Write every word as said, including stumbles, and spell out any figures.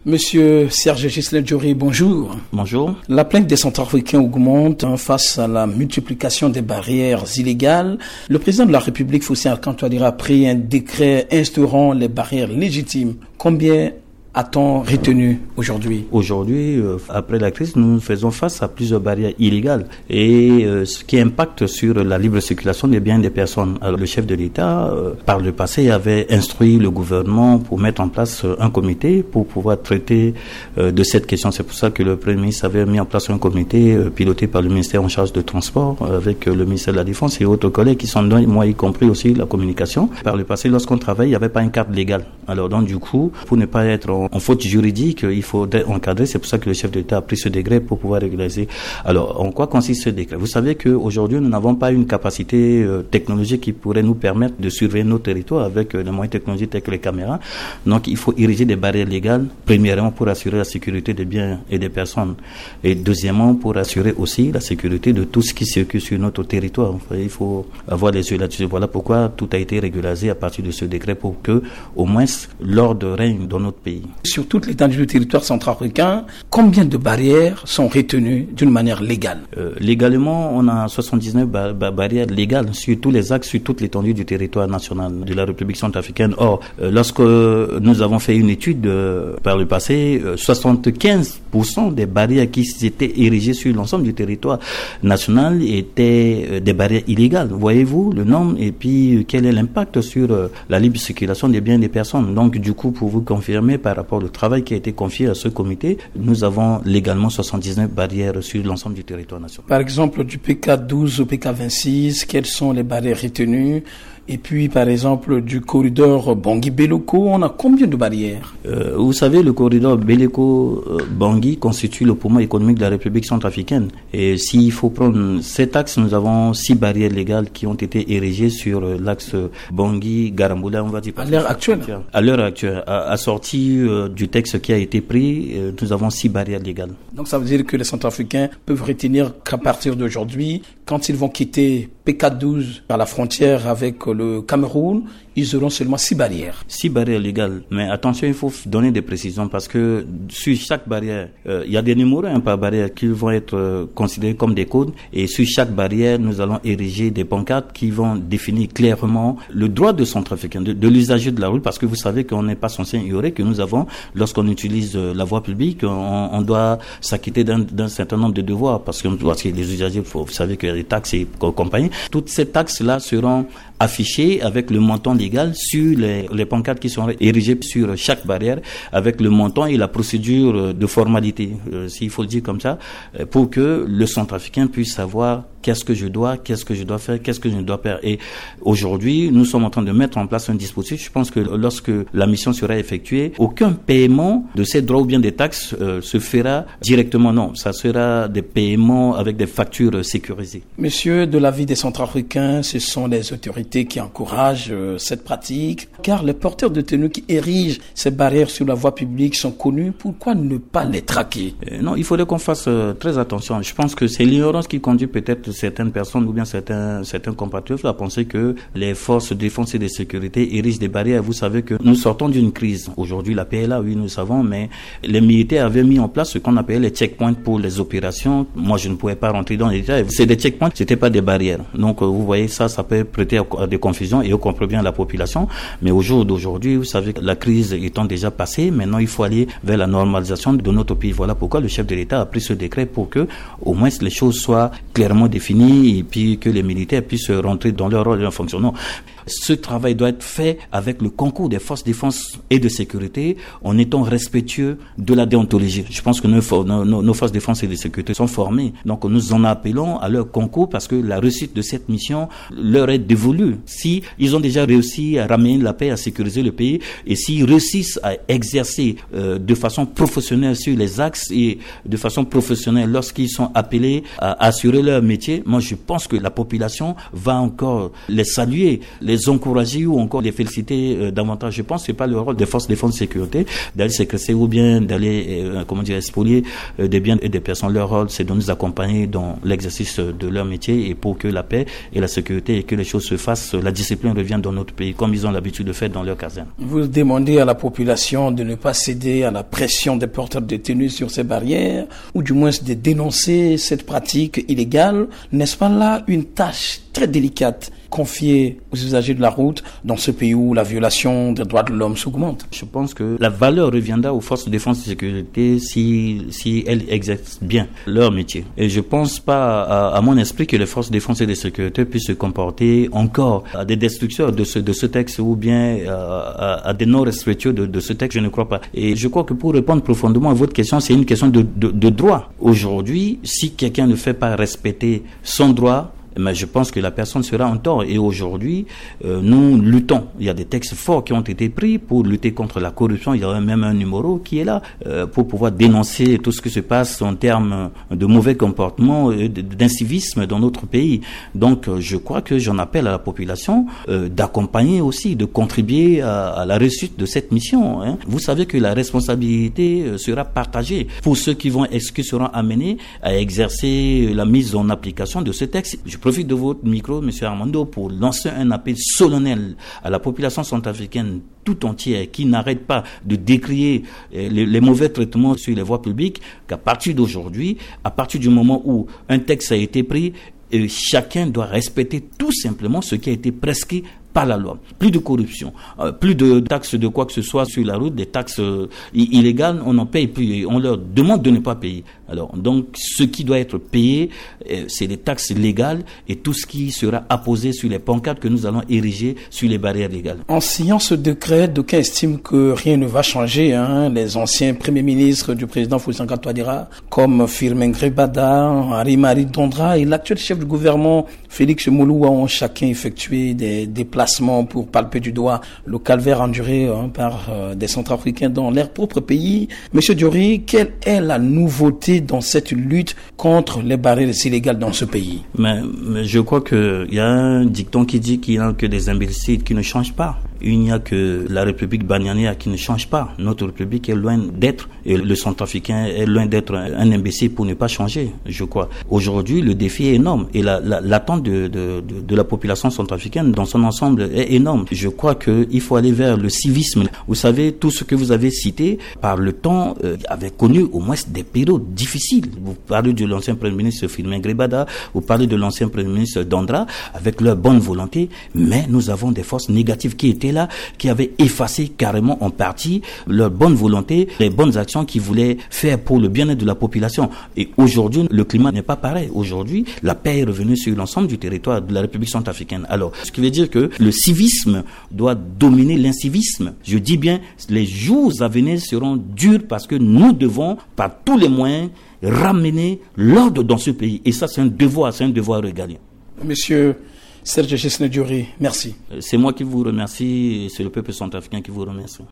Monsieur Serge Ghislain Diori, bonjour. Bonjour. La plainte des Centrafricains augmente face à la multiplication des barrières illégales. Le président de la République, Foussin Archange Touadéra, a pris un décret instaurant les barrières légitimes. Combien a-t-on retenu aujourd'hui? Aujourd'hui, euh, après la crise, nous faisons face à plusieurs barrières illégales et euh, ce qui impacte sur la libre circulation des biens et des personnes. Alors, le chef de l'État, euh, par le passé, avait instruit le gouvernement pour mettre en place euh, un comité pour pouvoir traiter euh, de cette question. C'est pour ça que le Premier ministre avait mis en place un comité euh, piloté par le ministère en charge de transport euh, avec euh, le ministère de la Défense et autres collègues qui sont dedans, moi y compris aussi la communication. Par le passé, lorsqu'on travaille, il n'y avait pas une carte légale. Alors donc du coup, pour ne pas être en En faute juridique, il faut encadrer. C'est pour ça que le chef de l'État a pris ce décret pour pouvoir régulariser. Alors, en quoi consiste ce décret? Vous savez qu'aujourd'hui, nous n'avons pas une capacité euh, technologique qui pourrait nous permettre de surveiller nos territoires avec euh, les moyens technologiques tels que les caméras. Donc, il faut ériger des barrières légales, premièrement pour assurer la sécurité des biens et des personnes, et deuxièmement pour assurer aussi la sécurité de tout ce qui circule sur notre territoire. Enfin, il faut avoir les yeux là-dessus. Voilà pourquoi tout a été régularisé à partir de ce décret pour que, au moins, l'ordre règne dans notre pays. Sur toute l'étendue du territoire centrafricain, combien de barrières sont retenues d'une manière légale? euh, Légalement, on a soixante-dix-neuf ba- ba- barrières légales sur tous les axes, sur toute l'étendue du territoire national de la République centrafricaine. Or, euh, lorsque nous avons fait une étude euh, par le passé, euh, soixante-quinze pour cent des barrières qui étaient érigées sur l'ensemble du territoire national étaient euh, des barrières illégales. Voyez-vous le nombre et puis euh, quel est l'impact sur euh, la libre circulation des biens et des personnes. Donc, du coup, pour vous confirmer par rapport au travail qui a été confié à ce comité, nous avons légalement soixante-dix-neuf barrières sur l'ensemble du territoire national. Par exemple, du P K douze au P K vingt-six, quelles sont les barrières retenues? Et puis, par exemple, du corridor Bangui-Beloko, on a combien de barrières? euh, Vous savez, le corridor Beleko-Bangui constitue le poumon économique de la République centrafricaine. Et s'il faut prendre cet axe, nous avons six barrières légales qui ont été érigées sur l'axe Bangui-Garamboula, on va dire. À l'heure actuelle? À l'heure actuelle, à, à sortie euh, du texte qui a été pris, euh, nous avons six barrières légales. Donc ça veut dire que les Centrafricains peuvent retenir qu'à partir d'aujourd'hui, quand ils vont quitter P K douze par la frontière avec le Cameroun, ils auront seulement six barrières. Six barrières légales. Mais attention, il faut donner des précisions parce que sur chaque barrière, euh, il y a des numéros hein, par barrière qui vont être euh, considérés comme des codes. Et sur chaque barrière, nous allons ériger des pancartes qui vont définir clairement le droit de Centrafricain, de, de l'usager de la route, parce que vous savez qu'on n'est pas censé ignorer que nous avons, lorsqu'on utilise euh, la voie publique, on, on doit s'acquitter d'un, d'un certain nombre de devoirs parce que, parce que les usagers, faut, vous savez qu'il y a des taxes et compagnie. Toutes ces taxes-là seront affichées avec le montant légal sur les, les pancartes qui sont érigées sur chaque barrière avec le montant et la procédure de formalité, euh, s'il faut le dire comme ça, pour que le Centrafricain puisse savoir qu'est-ce que je dois, qu'est-ce que je dois faire, qu'est-ce que je ne dois pas faire. Et aujourd'hui, nous sommes en train de mettre en place un dispositif. Je pense que lorsque la mission sera effectuée, aucun paiement de ces droits ou bien des taxes euh, se fera directement. Non, ça sera des paiements avec des factures sécurisées. Monsieur, de l'avis des Centrafricains, ce sont les autorités qui encouragent euh, cette pratique, car les porteurs de tenues qui érigent ces barrières sur la voie publique sont connus. Pourquoi ne pas les traquer? euh, Non, il faudrait qu'on fasse euh, très attention. Je pense que c'est l'ignorance qui conduit peut-être certaines personnes ou bien certains certains compatriotes à penser que les forces de défense et de sécurité érigent des barrières. Vous savez que nous sortons d'une crise. Aujourd'hui, la paix est là, oui, nous savons, mais les militaires avaient mis en place ce qu'on appelait les checkpoints pour les opérations. Moi, je ne pouvais pas rentrer dans les détails. C'est des checkpoints, c'était pas des barrières. Donc, vous voyez, ça, ça peut prêter à des confusions et on comprend bien la population. Mais au jour d'aujourd'hui, vous savez que la crise étant déjà passée, maintenant, il faut aller vers la normalisation de notre pays. Voilà pourquoi le chef de l'État a pris ce décret pour que, au moins, les choses soient clairement définies et puis que les militaires puissent rentrer dans leur rôle et leur fonction. Non. Ce travail doit être fait avec le concours des forces de défense et de sécurité en étant respectueux de la déontologie. Je pense que nos, nos, nos forces de défense et de sécurité sont formées. Donc nous en appelons à leur concours parce que la réussite de cette mission leur est dévolue. Si ils ont déjà réussi à ramener la paix, à sécuriser le pays, et s'ils réussissent à exercer euh, de façon professionnelle sur les axes et de façon professionnelle lorsqu'ils sont appelés à assurer leur métier, moi je pense que la population va encore les saluer, les encourager ou encore les féliciter euh, davantage. Je pense que c'est pas le rôle des forces de défense et de sécurité d'aller séquestrer ou bien d'aller euh, comment dire spolier euh, des biens et des personnes. Leur rôle, c'est de nous accompagner dans l'exercice de leur métier et pour que la paix et la sécurité et que les choses se fassent, la discipline revienne dans notre pays. pays, comme ils ont l'habitude de faire dans leur caserne. Vous demandez à la population de ne pas céder à la pression des porteurs de tenue sur ces barrières, ou du moins de dénoncer cette pratique illégale. N'est-ce pas là une tâche très délicate confiée aux usagers de la route dans ce pays où la violation des droits de l'homme s'augmente? Je pense que la valeur reviendra aux forces de défense et de sécurité si, si elles exercent bien leur métier. Et je pense pas à, à mon esprit que les forces de défense et de sécurité puissent se comporter encore à des destructeurs de ce, de ce texte ou bien à, à, à des non-respectueux de, de ce texte. Je ne crois pas. Et je crois que pour répondre profondément à votre question, c'est une question de, de, de droit. Aujourd'hui, si quelqu'un ne fait pas respecter son droit, mais je pense que la personne sera en tort. Et aujourd'hui, euh, nous luttons. Il y a des textes forts qui ont été pris pour lutter contre la corruption. Il y a même un numéro qui est là euh, pour pouvoir dénoncer tout ce qui se passe en termes de mauvais comportements, euh, d'incivisme dans notre pays. Donc, euh, je crois que j'en appelle à la population euh, d'accompagner aussi, de contribuer à, à la réussite de cette mission. Hein. Vous savez que la responsabilité euh, sera partagée pour ceux qui vont, qui seront amenés à exercer la mise en application de ce texte. Je Je profite de votre micro, M. Armando, pour lancer un appel solennel à la population centrafricaine tout entière qui n'arrête pas de décrier les, les mauvais traitements sur les voies publiques, qu'à partir d'aujourd'hui, à partir du moment où un texte a été pris, et chacun doit respecter tout simplement ce qui a été prescrit par la loi. Plus de corruption, euh, plus de taxes de quoi que ce soit sur la route, des taxes euh, illégales, on n'en paye plus. On leur demande de ne pas payer. Alors, donc, ce qui doit être payé, euh, c'est les taxes légales et tout ce qui sera apposé sur les pancartes que nous allons ériger sur les barrières légales. En signant ce décret, d'aucuns estiment que rien ne va changer. Hein. Les anciens premiers ministres du président Fossé Sankato Touadéra, comme Firmin Grébada, Henri-Marie Dondra et l'actuel chef du gouvernement Félix Mouloua ont chacun effectué des déplacements pour palper du doigt le calvaire enduré hein, par euh, des Centrafricains dans leur propre pays. Monsieur Diori, quelle est la nouveauté dans cette lutte contre les barrières illégales dans ce pays? mais, mais je crois qu'il y a un dicton qui dit qu'il n'y a que des imbéciles qui ne changent pas. Il n'y a que la République bananière qui ne change pas. Notre République est loin d'être, et le Centrafricain est loin d'être un imbécile pour ne pas changer, je crois. Aujourd'hui, le défi est énorme et la, la, l'attente de, de, de, de la population centrafricaine dans son ensemble est énorme. Je crois qu'il faut aller vers le civisme. Vous savez, tout ce que vous avez cité, par le temps, euh, avait connu au moins des périodes difficiles. Vous parlez de l'ancien Premier ministre Firmin Grébada, vous parlez de l'ancien Premier ministre Dondra, avec leur bonne volonté, mais nous avons des forces négatives qui étaient là, qui avaient effacé carrément en partie leur bonne volonté, les bonnes actions qu'ils voulaient faire pour le bien-être de la population. Et aujourd'hui, le climat n'est pas pareil. Aujourd'hui, la paix est revenue sur l'ensemble du territoire de la République centrafricaine. Alors, ce qui veut dire que le civisme doit dominer l'incivisme. Je dis bien, les jours à venir seront durs parce que nous devons, par tous les moyens, ramener l'ordre dans ce pays. Et ça, c'est un devoir, c'est un devoir régalien. Monsieur Serge Gessner Diori, merci. C'est moi qui vous remercie et c'est le peuple centrafricain qui vous remercie.